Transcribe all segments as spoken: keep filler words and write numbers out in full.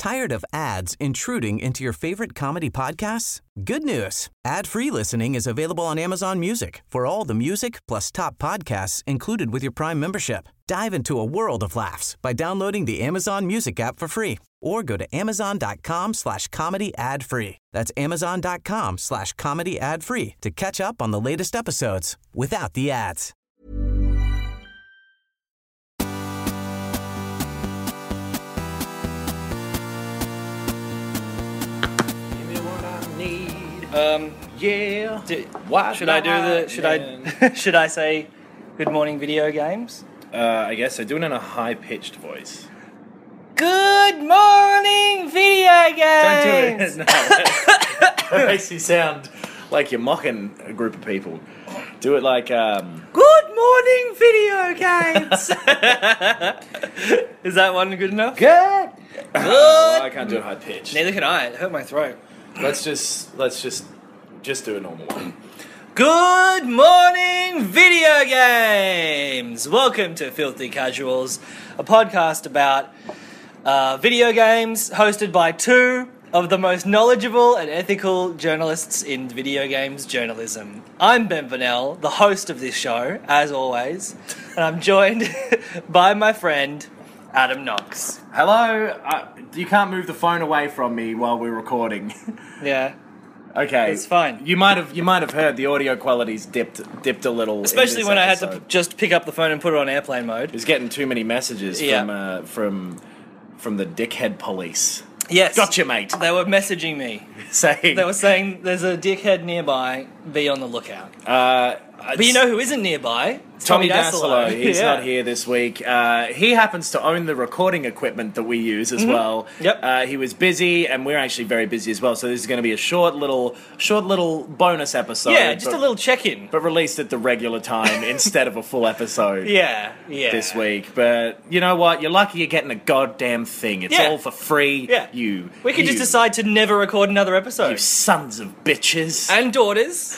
Tired of ads intruding into your favorite comedy podcasts? Good news. Ad-free listening is available on Amazon Music for all the music plus top podcasts included with your Prime membership. Dive into a world of laughs by downloading the Amazon Music app for free or go to amazon.com slash comedy ad free. That's amazon.com slash comedy ad free to catch up on the latest episodes without the ads. Um, yeah. Do, Why should I do the? Should I? Should I say, "Good morning, video games"? Uh, I guess I do it in a high-pitched voice. Good morning, video games. Don't do it. No, that makes you sound like you're mocking a group of people. Do it like, um... Good morning, video games. Is that one good enough? Good. Well, I can't do it high-pitched. Neither can I. It hurt my throat. Let's just, let's just, just do a normal one. Good morning, video games! Welcome to Filthy Casuals, a podcast about uh, video games hosted by two of the most knowledgeable and ethical journalists in video games journalism. I'm Ben Vanel, the host of this show, as always, and I'm joined by my friend Adam Knox. Hello. Uh, you can't move the phone away from me while we're recording. Yeah. Okay, It's fine. You might have you might have heard the audio quality's dipped dipped a little. Especially in this when I had episode. to p- just pick up the phone and put it on airplane mode. He's getting too many messages Yeah. from uh, from from the dickhead police. Yes. Gotcha, mate. They were messaging me. Saying They were saying there's a dickhead nearby, be on the lookout. uh, But you know who isn't nearby? It's Tommy Dassolo. He's Yeah. not here this week. Uh, he happens to own the recording equipment that we use as well. Yep. Uh, he was busy, and we're actually very busy as well. So this is going to be a short little, short little bonus episode. Yeah, just but, a little check-in. but released at the regular time instead of a full episode. Yeah, yeah. This week, but you know what? You're lucky you're getting a goddamn thing. It's Yeah. all for free. Yeah. You. We could you, just decide to never record another episode. You sons of bitches. And daughters.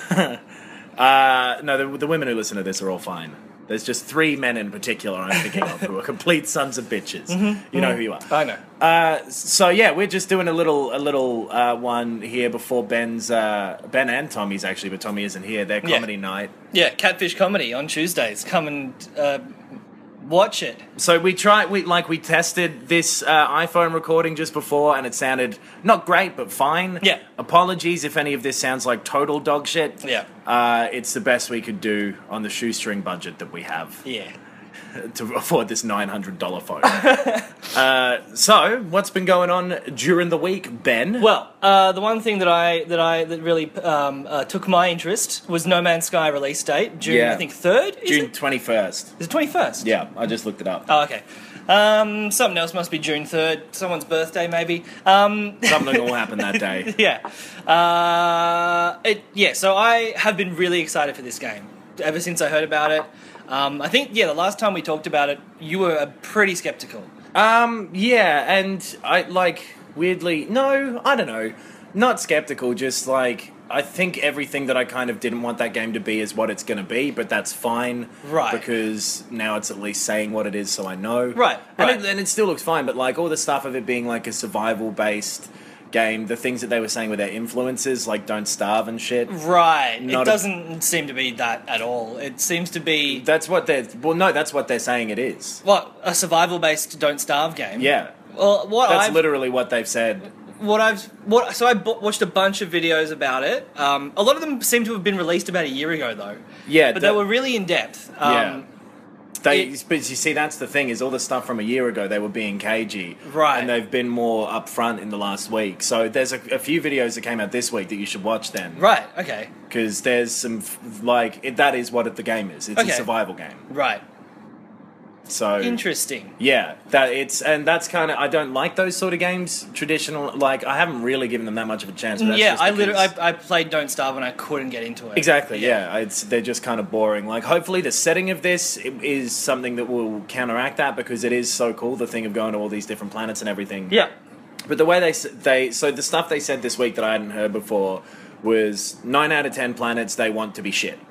Uh, no, the, the women who listen to this are all fine. There's just three men in particular I'm thinking of who are complete sons of bitches. You know who you are. I know. Uh, so yeah, we're just doing a little, a little uh, one here before Ben's, uh, Ben and Tommy's actually, but Tommy isn't here. Their Yeah. comedy night. Yeah, Catfish Comedy on Tuesdays. Come and uh, watch it. So we tried, we like we tested this uh, iPhone recording just before, and it sounded not great, but fine. Yeah. Apologies if any of this sounds like total dog shit. Yeah. Uh, it's the best we could do on the shoestring budget that we have Yeah. to afford this nine hundred dollars phone. uh, so, what's been going on during the week, Ben? Well, uh, the one thing that I that I that really um, uh, took my interest was No Man's Sky release date, June Yeah. I think third. Is June it? twenty-first. Is it twenty-first? Yeah, I just looked it up. Oh, okay. Um, something else must be June third. Someone's birthday, maybe. Um, Something will happen that day. yeah. Uh, it, yeah, so I have been really excited for this game ever since I heard about it. Um, I think, yeah, the last time we talked about it, you were uh, pretty skeptical. Um, yeah, and I, like, weirdly, no, I don't know, not skeptical, just, like, I think everything that I kind of didn't want that game to be is what it's going to be, but that's fine. Right. Because now it's at least saying what it is, so I know. Right, And, right. It, and it still looks fine, but, like, all the stuff of it being, like, a survival-based game, the things that they were saying with their influences, like, don't starve and shit. Right. Not it a- doesn't seem to be that at all. It seems to be, That's what they're, well, no, that's what they're saying it is. what, a survival-based don't starve game? Yeah. Well, what That's I've... literally what they've said. What I've what so I b- watched a bunch of videos about it. Um, a lot of them seem to have been released about a year ago, though. Yeah, but that- they were really in depth. Um, Yeah. They, it- but you see, that's the thing, is all the stuff from a year ago, they were being cagey. Right. And they've been more upfront in the last week. So there's a, a few videos that came out this week that you should watch then. Right. Okay. Because there's some, f- like, it, that is what it, the game is. It's Okay. a survival game. Right. So... Interesting. Yeah, that it's, and that's kind of, I don't like those sort of games, traditional, like, I haven't really given them that much of a chance. But that's Yeah, just I because- literally I, I played Don't Starve and I couldn't get into it. Exactly, yeah. It's, they're just kind of boring. Like, hopefully the setting of this i- is something that will counteract that, because it is so cool, the thing of going to all these different planets and everything. Yeah. But the way they, s- they so the stuff they said this week that I hadn't heard before was nine out of ten planets they want to be shit.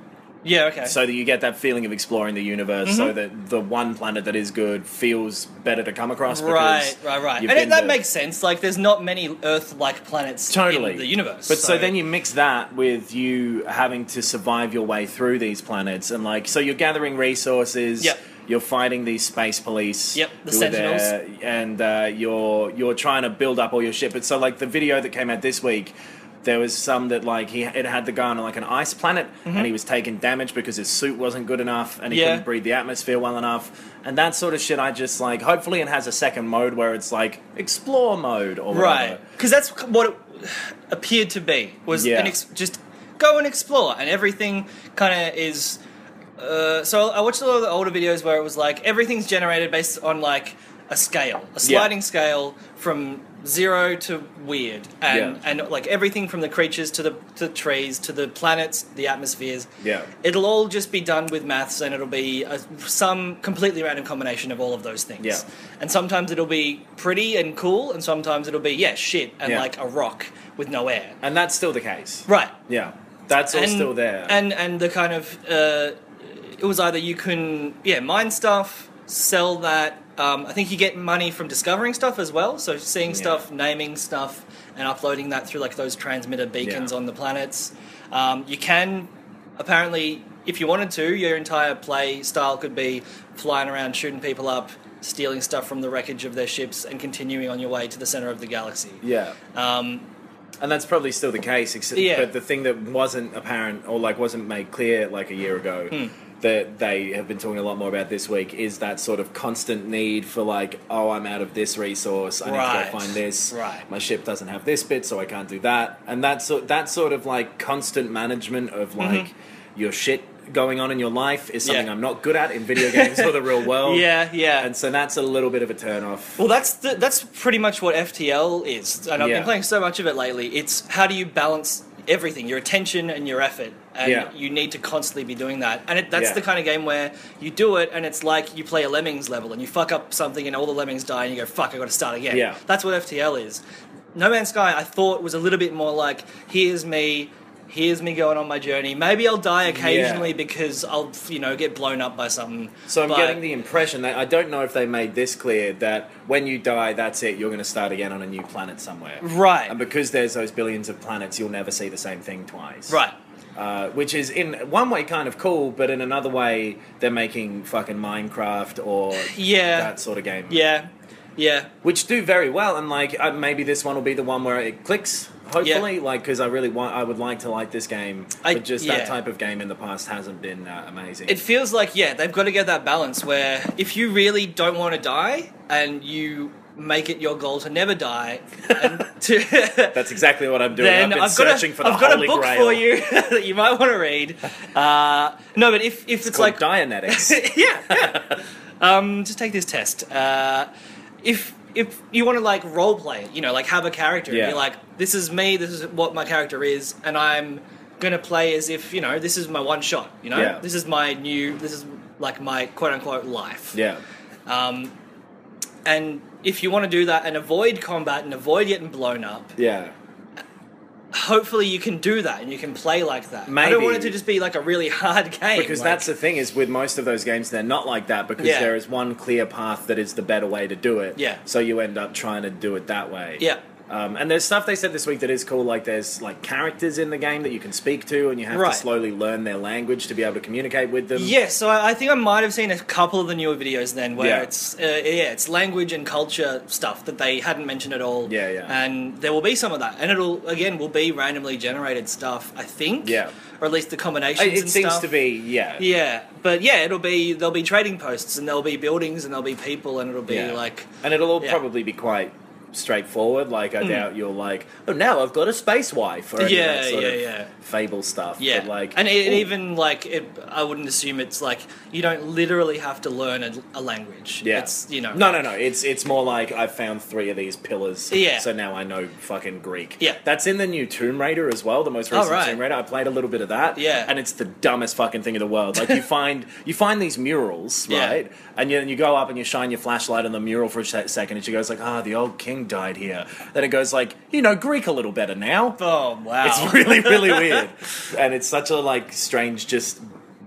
Yeah, okay. So that you get that feeling of exploring the universe, Mm-hmm. so that the one planet that is good feels better to come across. Right, because right, right. you've And it, been that to- makes sense. Like, there's not many Earth-like planets Totally. in the universe. But so, then you mix that with you having to survive your way through these planets, and like, so you're gathering resources. Yep. You're fighting these space police. Yep, the who are Sentinels. there, and uh, you're you're trying to build up all your shit. But so like the video that came out this week, there was some that like he it had the guy on like an ice planet, and he was taking damage because his suit wasn't good enough, and he Yeah. couldn't breathe the atmosphere well enough, and that sort of shit. I just like hopefully it has a second mode where it's like explore mode or whatever. Right, because that's what it appeared to be, was Yeah. an ex- just go and explore, and everything kind of is... Uh, so I watched a lot of the older videos where it was like, everything's generated based on like a scale, a sliding scale from zero to weird, and, Yeah. and like everything from the creatures to the to the trees to the planets, the atmospheres. Yeah. It'll all just be done with maths, and it'll be a, some completely random combination of all of those things. Yeah. And sometimes it'll be pretty and cool, and sometimes it'll be, yeah, shit, and Yeah. like a rock with no air. And that's still the case. Right. Yeah, that's all And- still there. And and the kind of uh, it was either you can yeah mine stuff, sell that. Um, I think you get money from discovering stuff as well. So seeing Yeah. stuff, naming stuff, and uploading that through like those transmitter beacons Yeah. on the planets. Um, you can apparently, if you wanted to, your entire play style could be flying around, shooting people up, stealing stuff from the wreckage of their ships, and continuing on your way to the center of the galaxy. yeah. Um, And that's probably still the case, except, Yeah. but the thing that wasn't apparent or like wasn't made clear like a year ago Hmm. that they have been talking a lot more about this week is that sort of constant need for like, oh, I'm out of this resource, I need Right. to go find this. Right. My ship doesn't have this bit, so I can't do that. And that sort that sort of like constant management of like your shit going on in your life is something Mm-hmm. Yeah. I'm not good at in video games or the real world. yeah, yeah. And so that's a little bit of a turn off. Well, that's the, that's pretty much what F T L is, and I've Yeah. been playing so much of it lately. It's how do you balance everything, your attention and your effort, and Yeah. you need to constantly be doing that. And it, that's Yeah. the kind of game where you do it, and it's like you play a Lemmings level, and you fuck up something, and all the Lemmings die, and you go, "Fuck, I got to start again." Yeah. That's what F T L is. No Man's Sky, I thought, was a little bit more like, here's me. Here's me going on my journey. Maybe I'll die occasionally Yeah. because I'll, you know, get blown up by something. So I'm But- getting the impression that I don't know if they made this clear that when you die, that's it. You're going to start again on a new planet somewhere. Right. And because there's those billions of planets, you'll never see the same thing twice. Right. Uh, which is in one way kind of cool, but in another way, they're making fucking Minecraft or Yeah. that sort of game. Yeah. Yeah. Which do very well, and like uh, maybe this one will be the one where it clicks. Hopefully, like because I really want, I would like to like this game, I- but just yeah. that type of game in the past hasn't been uh, amazing. It feels like, yeah, they've got to get that balance where if you really don't want to die and you make it your goal to never die, and to, That's exactly what I'm doing. then I've been I've got, searching a, for the I've got Holy a book Grail. for you that you might want to read. Uh, no, but if, if it's, Called like... Dianetics. yeah, yeah. Um, just take this test. Uh, if if you want to like role play, you know, like have a character, Yeah. and be like, this is me, this is what my character is, and I'm gonna play as if, you know, this is my one shot, you know, Yeah. this is my new, this is like my quote unquote life. Yeah. Um, and if you want to do that and avoid combat and avoid getting blown up, Yeah. hopefully you can do that and you can play like that. I Maybe. don't want it to just be like a really hard game. Because like- that's the thing is with most of those games, they're not like that because Yeah. there is one clear path that is the better way to do it. Yeah. So you end up trying to do it that way. Yeah. Um, and there's stuff they said this week that is cool, like there's like characters in the game that you can speak to and you have Right. to slowly learn their language to be able to communicate with them. Yeah, so I I think I might have seen a couple of the newer videos then where Yeah. it's uh, yeah, it's language and culture stuff that they hadn't mentioned at all. Yeah, yeah. And there will be some of that, and it'll again will be randomly generated stuff, I think. Yeah. Or at least the combinations. It, it and seems stuff. to be, yeah. Yeah, but yeah, it'll be there'll be trading posts and there'll be buildings and there'll be people and it'll be Yeah. like And it'll all Yeah. probably be quite straightforward. Like, I doubt you're like, oh, now I've got a space wife or any Yeah, of that sort yeah, of yeah. fable stuff. yeah, But like, and it, it ooh. even like it, I wouldn't assume it's like you don't literally have to learn a, a language. Yeah. It's you know No, no, no. It's it's more like I've found three of these pillars. Yeah. So now I know fucking Greek. Yeah. That's in the new Tomb Raider as well, the most Oh, recent right. Tomb Raider. I played a little bit of that. Yeah. And it's the dumbest fucking thing in the world. Like you find you find these murals, Yeah. right? And you, and you go up and you shine your flashlight on the mural for a se- second and she goes like, ah, the old king died here. Then it goes like, you know Greek a little better now. Oh wow! It's really, really weird. And it's such a like strange just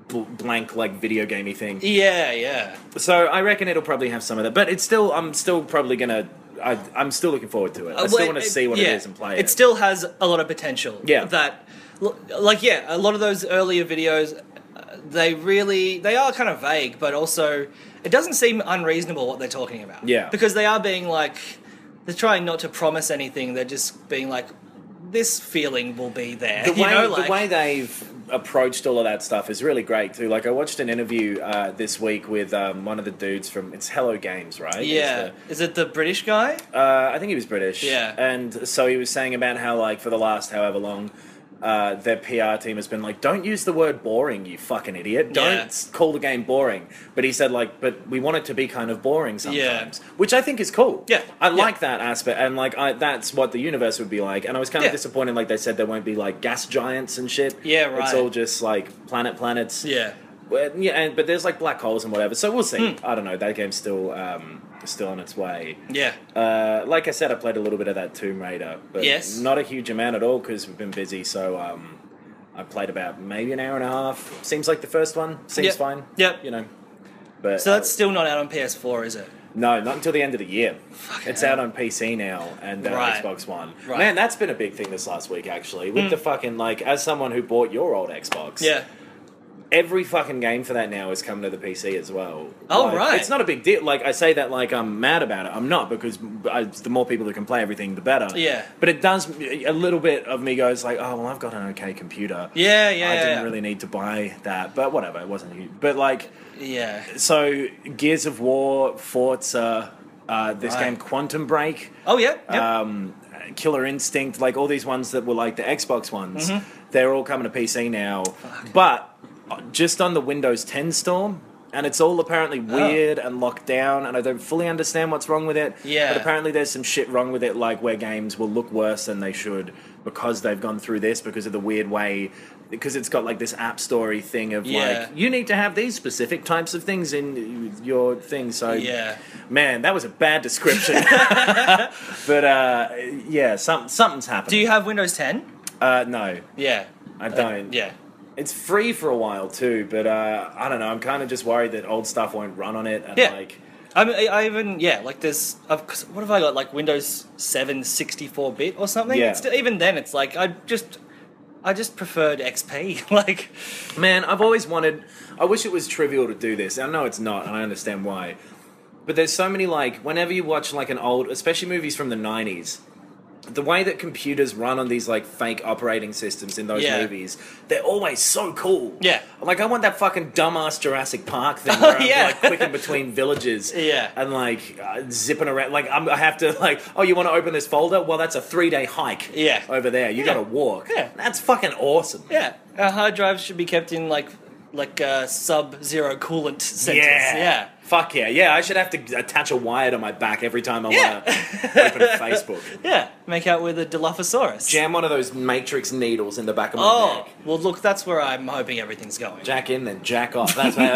bl- blank like video gamey thing. Yeah, yeah. So I reckon it'll probably have some of that, but it's still I'm still probably gonna I, I'm still looking forward to it. I Uh, still well, want to it- see what yeah. it is and play it. It still has a lot of potential. Yeah. That, like, yeah, a lot of those earlier videos, uh, they really, they are kind of vague, but also, it doesn't seem unreasonable what they're talking about. Yeah. Because they are being like, they're trying not to promise anything, they're just being like, this feeling will be there. the you way know, like, the way they've approached all of that stuff is really great too. Like I watched an interview uh, this week with um, one of the dudes from it's Hello Games, right? yeah. Is it the British guy? It's the- uh, I think he was British. Yeah. And so he was saying about how like for the last however long. Uh, their P R team has been like, don't use the word boring, you fucking idiot. Don't Yeah. s- call the game boring. But he said, like, but we want it to be kind of boring sometimes. Yeah. Which I think is cool. Yeah. I Yeah. like that aspect. And, like, I, that's what the universe would be like. And I was kind of Yeah. disappointed, like, they said there won't be, like, gas giants and shit. Yeah, It's right. all just, like, planet planets. Yeah. Well, yeah, and, but there's, like, black holes and whatever. So we'll see. Hmm. I don't know. That game's still, um, still on its way. Yeah. Uh, like I said, I played a little bit of that Tomb Raider, but Yes. not a huge amount at all because we've been busy. So um, I played about maybe an hour and a half. Seems like the first one. Seems Yep. fine. Yep. You know. But So that's uh, still not out on P S four, is it? no, not until the end of the year. It's hell. out on P C now and uh, Right. Xbox One. Right. Man, that's been a big thing this last week actually. With the fucking like, as someone who bought your old Xbox. Yeah. Every fucking game for that now is coming to the P C as well. Oh, Like, right. It's not a big deal. Like, I say that like I'm mad about it. I'm not, because I, the more people that can play everything, the better. Yeah. But it does, a little bit of me goes like, oh, well, I've got an okay computer. Yeah, yeah, I yeah, didn't yeah. really need to buy that. But whatever, it wasn't huge. But like, Yeah. so Gears of War, Forza, uh, this Right. game Quantum Break, Oh, yeah. yeah. um, Killer Instinct, like all these ones that were like the Xbox ones, Mm-hmm. they're all coming to P C now. But just on the Windows ten store, and it's all apparently weird and locked down, and I don't fully understand what's wrong with it. Yeah. But apparently there's some shit wrong with it, like where games will look worse than they should because they've gone through this, because of the weird way, because it's got like this app story thing of Yeah. like, you need to have these specific types of things in your thing. So, Yeah. man, that was a bad description. But uh, yeah, some, something's happening. Do you have Windows ten? Uh, no, Yeah. I don't. Yeah. It's free for a while too, but uh, I don't know. I'm kind of just worried that old stuff won't run on it. And Yeah. like, I, mean, I I even, yeah, like there's, I've, 'cause what have I got, like Windows seven sixty-four bit or something? Yeah. It's still, even then, it's like, I just, I just preferred X P. like, man, I've always wanted. I wish it was trivial to do this. I know it's not, and I understand why. But there's so many like, whenever you watch like an old, especially movies from the nineties. The way that computers run on these like fake operating systems in those Yeah. movies, they're always so cool. Yeah. Like I want that fucking dumbass Jurassic Park thing where I'm yeah. like clicking between villages. Yeah. And like uh, zipping around. Like I'm, I have to like, oh, you want to open this folder? Well, that's a three day hike. Yeah. Over there, you Yeah. got to walk. Yeah. That's fucking awesome. yeah, our hard drives should be kept in like, like uh, sub-zero coolant centers. Yeah. Yeah. Fuck yeah. Yeah, I should have to attach a wire to my back every time I Yeah. want to open Facebook. Yeah. Make out with a Dilophosaurus. Jam one of those matrix needles in the back of my Oh, neck. well, look, that's where I'm hoping everything's going. Jack in, then jack off. That's what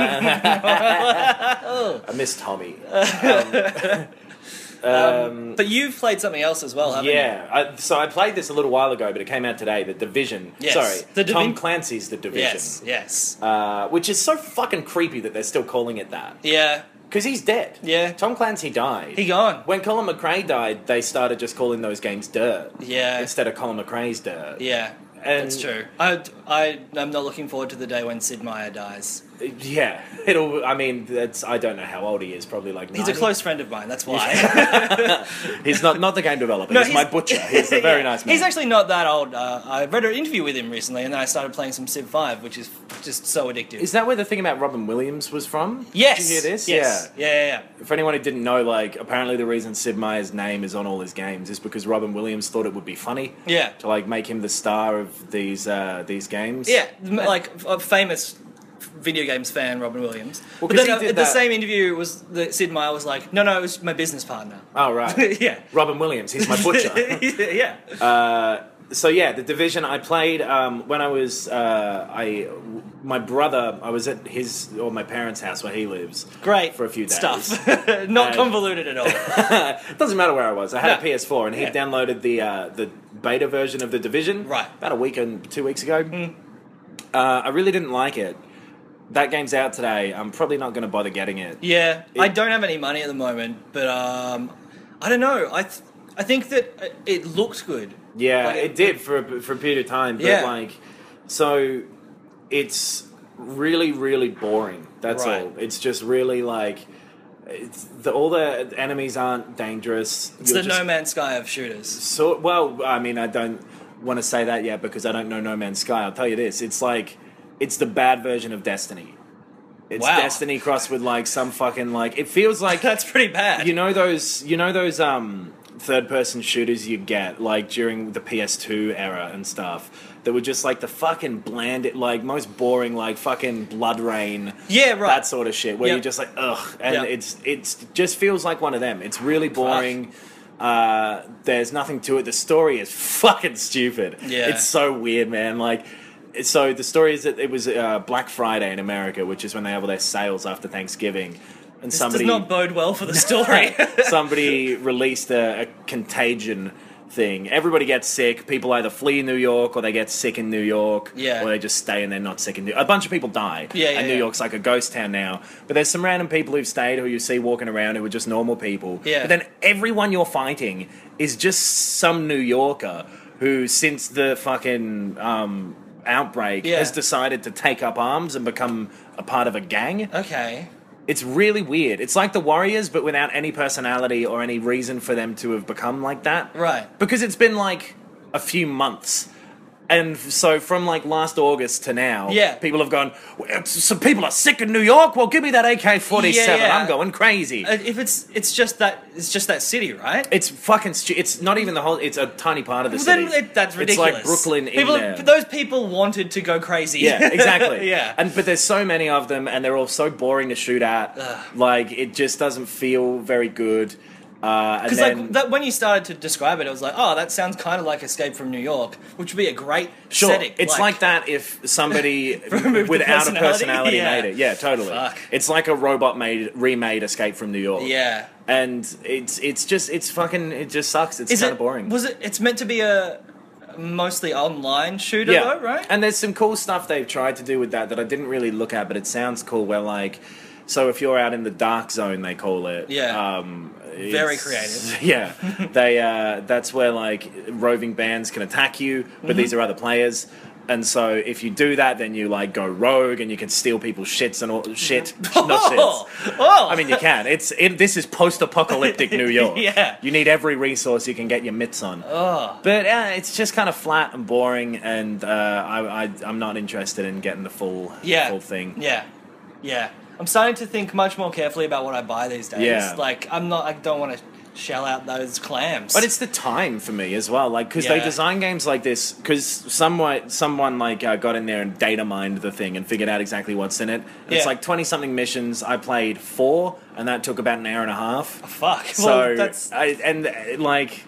I miss Tommy. Um, um, But you've played something else as well, haven't you? yeah, I, so I played this a little while ago, but it came out today. The Division. Yes, Sorry, The Tom Divin- Clancy's The Division. Yes, yes. Uh, which is so fucking creepy that they're still calling it that. Yeah. Because he's dead. Yeah. Tom Clancy died. He gone. When Colin McRae died, they started just calling those games Dirt. Yeah. Instead of Colin McRae's Dirt. Yeah. And- That's true. I, I, I'm not looking forward to the day when Sid Meier dies. Yeah. It'll, I mean, that's, I don't know how old he is, probably like He's a ninety. close friend of mine, that's why. He's not, not the game developer, No, he's, my butcher. He's a very Yeah. nice man. He's actually not that old. Uh, I read an interview with him recently, and then I started playing some Civ five, which is just so addictive. Is that where the thing about Robin Williams was from? yes. Did you hear this? Yes. Yeah. Yeah, yeah, yeah. For anyone who didn't know, like, apparently the reason Sid Meier's name is on all his games is because Robin Williams thought it would be funny. Yeah. To, like, make him the star of these uh, these games. Yeah, m- like a famous video games fan, Robin Williams. Well, but 'cause then he uh, did the that- same interview was that Sid Meier was like, no, no, it was my business partner. Oh, right. Yeah. Robin Williams, he's my butcher. yeah. Uh, so yeah, the Division I played um, when I was uh, I my brother I was at his or my parents' house where he lives. Great for a few days. stuff. Not And- convoluted at all. It doesn't matter where I was. I had No. a P S four and he Yeah. downloaded the uh, the beta version of the Division. Right. About a week and two weeks ago. Uh, I really didn't like it. that game's out today. I'm probably not going to bother getting it. Yeah, It- I don't have any money at the moment, but um, I don't know. I th- I think that it looked good. Yeah, Like, it did for a, for a period of time. But Yeah. like, so it's really, really boring. That's Right. all. It's just really like, it's the, all the enemies aren't dangerous. It's You're the just No Man's Sky of shooters. So, well, I mean, I don't want to say that yet because I don't know No Man's Sky. I'll tell you this: it's like it's the bad version of Destiny. It's Wow. Destiny crossed with like some fucking like. It feels like That's pretty bad. you know those you know those um third person shooters you get like during the P S two era and stuff that were just like the fucking bland, like most boring, like fucking Blood Rain. Yeah, right. That sort of shit where Yep. you're just like ugh, and Yep. it's it's just feels like one of them. It's really boring. Uh, there's nothing to it. The story is fucking stupid. Yeah. It's so weird, man. Like, so the story is that it was uh, Black Friday in America, which is when they have all their sales after Thanksgiving. And This somebody, does not bode well for the story. somebody released a, a contagion thing. Everybody gets sick. People either flee New York or they get sick in New York. Yeah. Or they just stay and they're not sick in New York. A bunch of people die. Yeah, yeah, And New yeah. York's like a ghost town now. But there's some random people who've stayed who you see walking around who are just normal people. Yeah. But then everyone you're fighting is just some New Yorker who, since the fucking um, outbreak, Yeah. has decided to take up arms and become a part of a gang. Okay. It's really weird. It's like the Warriors, but without any personality or any reason for them to have become like that. Right. Because it's been like a few months. And so from like last August to now, Yeah. people have gone, "Well, some people are sick in New York? Well, give me that A K forty-seven. Yeah, yeah. I'm going crazy. Uh, If it's it's just that it's just that city, right? It's fucking stu- It's not even the whole, it's a tiny part of the Well, city. then it, that's ridiculous. It's like Brooklyn in people, there. Those people wanted to go crazy. Yeah, exactly. yeah. And but there's so many of them, and they're all so boring to shoot at. Like it just doesn't feel very good. Uh, and Because then, like that, when you started to describe it, I was like, "Oh, that sounds kind of like Escape from New York," which would be a great sure, setting. it's like, that if somebody Removed the without a personality? personality Yeah. made it. Yeah, totally. Fuck. It's like a robot made remade Escape from New York. Yeah. and it's it's just it's fucking it just sucks. It's Is kind it of boring. Was it? It's meant to be a mostly online shooter, yeah, though, right? And there's some cool stuff they've tried to do with that that I didn't really look at, but it sounds cool. Where like, so if you're out in the dark zone, they call it. Yeah. Um, Very it's- creative. Yeah, they. Uh, that's where like roving bands can attack you, but Mm-hmm. these are other players. And so if you do that, then you like go rogue and you can steal people's shits and all shit. Not Oh, shits. oh. I mean, you can. It's it, this is post-apocalyptic New York. Yeah. You need every resource you can get your mitts on. Oh. But uh, it's just kind of flat and boring, and uh, I, I I'm not interested in getting the full Yeah. full thing. Yeah, yeah. I'm starting to think much more carefully about what I buy these days. Yeah. Like, I'm not. I don't want to shell out those clams. But it's the time for me as well, like because they Yeah. design games like this. Because someone someone like uh, got in there and data mined the thing and figured out exactly what's in it. And It's Yeah. like twenty something missions. I played four, and that took about an hour and a half. fuck. So well, that's I, and uh, like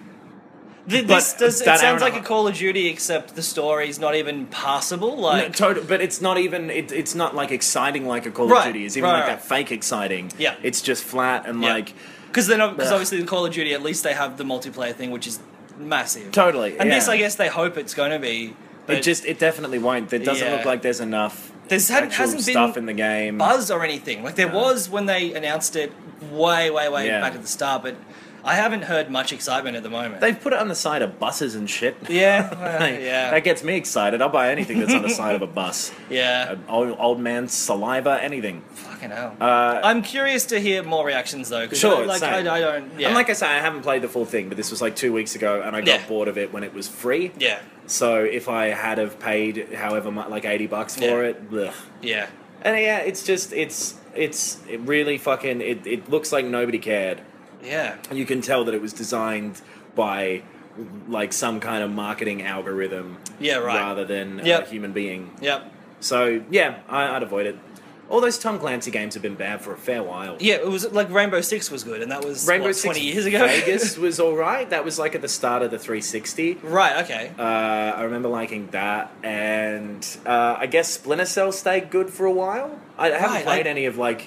th- but this does. It that hour sounds and a like a half- Call of Duty, except the story's not even passable. no, Like, total, but it's not even it, it's not like exciting like a Call Right, of Duty is. Even right, like right. that fake exciting. Yeah. It's just flat and Yeah. like. because then, because Ugh. obviously the Call of Duty, at least they have the multiplayer thing, which is massive. Totally, And this, yeah. I guess, they hope it's going to be. But It just it definitely won't. It doesn't Yeah. look like there's enough There's hadn't- actual hasn't been stuff in the game. buzz or anything. Like there No. was when they announced it way, way, way Yeah. back at the start, but I haven't heard much excitement at the moment. They've put it on the side of buses and shit. yeah, well, Like, yeah, That gets me excited. I'll buy anything that's on the side of a bus. yeah. An old, old man's saliva, anything. Fucking hell. Uh, I'm curious to hear more reactions though. 'Cause Sure, I, like I, same. I don't. Yeah. And like I say, I haven't played the full thing, but this was like two weeks ago, and I got Yeah. bored of it when it was free. yeah, So if I had have paid however much, like eighty bucks for Yeah. it, blech. yeah, And yeah, it's just it's it's it really fucking it, it looks like nobody cared. yeah. You can tell that it was designed by like some kind of marketing algorithm, Yeah, right. rather than Yep. a human being. Yep. So yeah, I, I'd avoid it. All those Tom Clancy games have been bad for a fair while. Yeah, it was like Rainbow Six was good, and that was Rainbow what, Six twenty years ago. Vegas was all right. That was like at the start of the three sixty. Right. Okay. Uh, I remember liking that, and uh, I guess Splinter Cell stayed good for a while. I haven't Right, played I- any of like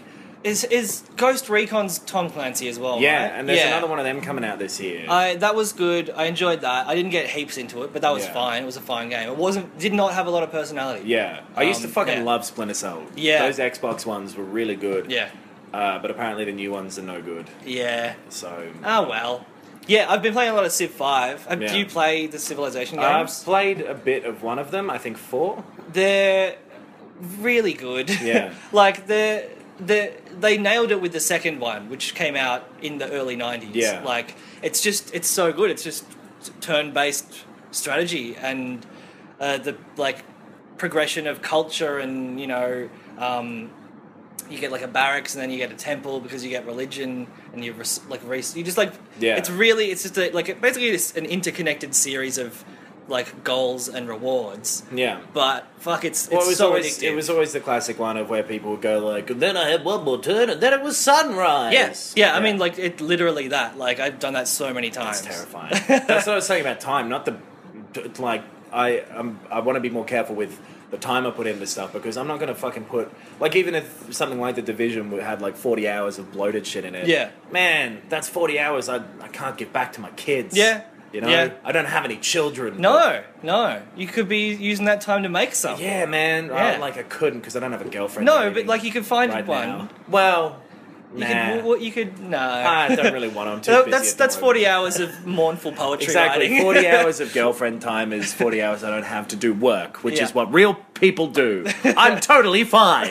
is is Ghost Recon's Tom Clancy as well? Yeah, right? and there's yeah. another one of them coming out this year. I that was good. I enjoyed that. I didn't get heaps into it, but that was Yeah. fine. It was a fine game. It wasn't did not have a lot of personality. yeah, I used to Um, fucking yeah. love Splinter Cell. Yeah. Those Xbox ones were really good. Yeah. Uh, but apparently the new ones are no good. Yeah. So. Oh well. Yeah, I've been playing a lot of Civ five. Have, Yeah. Do you play the Civilization I've games? played a bit of one of them. I think four. They're really good. Yeah. like they're the they nailed it with the second one, which came out in the early nineties. Yeah. Like it's just it's so good. It's just turn-based strategy and uh, the like progression of culture, and you know, um, you get like a barracks and then you get a temple because you get religion, and you res- like race. You just like Yeah. It's really it's just a, like basically it's an interconnected series of like goals and rewards. Yeah. But fuck, it's Well, it's it was so always addictive. it was always the classic one of where people would go like, then I had one more turn, and then it was sunrise. Yes, yeah, I mean, like it literally that. Like I've done that so many times. That's terrifying. That's what I was saying about time, not the like. I um, I want to be more careful with the time I put into stuff, because I'm not going to fucking put like, even if something like The Division had like forty hours of bloated shit in it. Yeah. man, that's forty hours I I can't give back to my kids. Yeah. you know, Yeah. I don't have any children. No, no, you could be using that time to make but- something. yeah, man. Yeah. I, like I couldn't because I don't have a girlfriend. No, or but anything like you could find right one. now. Well, You nah. could, what you could no. I don't really want to. I'm too No, busy that's at the that's moment. forty hours of mournful poetry Exactly. writing. forty hours of girlfriend time is forty hours I don't have to do work, which Yeah. is what real people do. I'm totally fine.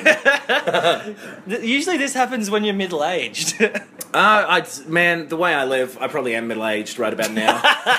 Th- Usually this happens when you're middle aged. Uh, I, man, the way I live, I probably am middle-aged right about now.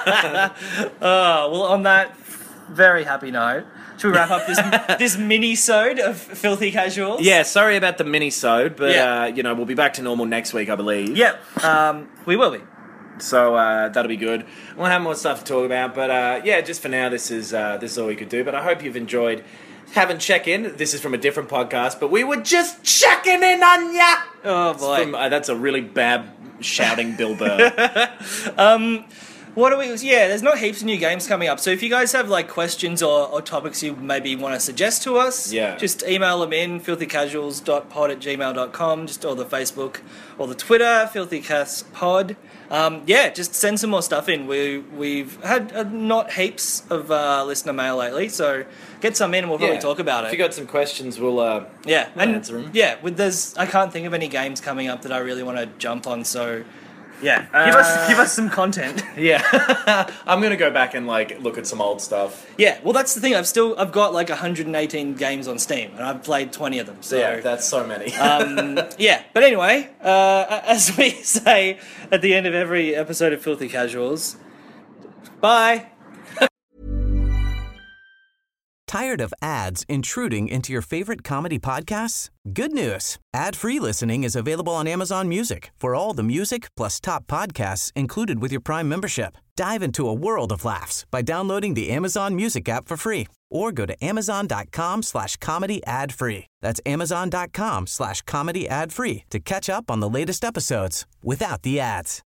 Oh, well, on that very happy note, should we wrap up this this mini-sode of Filthy Casuals? Yeah, sorry about the mini-sode, but, Yeah. uh, you know, we'll be back to normal next week, I believe. Yep, um, we will be. So uh, that'll be good. We'll have more stuff to talk about, but uh, yeah, just for now, this is uh, this is all we could do. But I hope you've enjoyed having check-in. This is from a different podcast, but we were just checking in on ya! Oh, boy. From, uh, that's a really bad shouting Bill Burr. What are we? Yeah, there's not heaps of new games coming up. So if you guys have like questions or, or topics you maybe want to suggest to us, Yeah. just email them in filthy casuals dot pod at gmail dot com, just or the Facebook or the Twitter, filthycastpod. Um, yeah, just send some more stuff in. We we've had uh, not heaps of uh, listener mail lately, so get some in and we'll probably Yeah. talk about it. If you got some questions, we'll uh, yeah, we'll and answer 'em. yeah, with there's I can't think of any games coming up that I really want to jump on. So yeah, give us give us some content. yeah. I'm gonna go back and like look at some old stuff. Yeah, well, that's the thing. I've still I've got like one hundred eighteen games on Steam, and I've played twenty of them. So yeah, that's so many. um, yeah. But anyway, uh, as we say at the end of every episode of Filthy Casuals, bye. Tired of ads intruding into your favorite comedy podcasts? Good news. Ad-free listening is available on Amazon Music for all the music plus top podcasts included with your Prime membership. Dive into a world of laughs by downloading the Amazon Music app for free or go to amazon.com slash comedy ad free. That's amazon.com slash comedy ad free to catch up on the latest episodes without the ads.